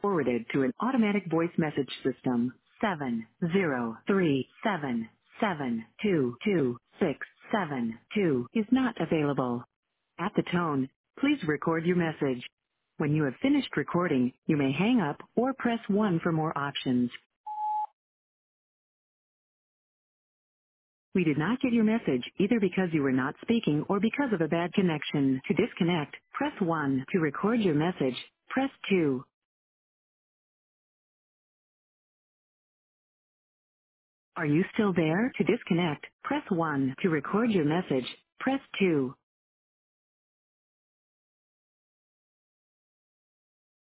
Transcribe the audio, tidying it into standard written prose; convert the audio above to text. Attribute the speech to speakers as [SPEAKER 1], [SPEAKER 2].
[SPEAKER 1] Forwarded to an automatic voice message system. 70377222672 is not available. At the tone, please record your message. When you have finished recording, you may hang up or press 1 for more options. We did not get your message either because you were not speaking or because of a bad connection. To disconnect, press 1. To record your message, press 2. Are you still there? To disconnect, press 1. To record your message, press 2.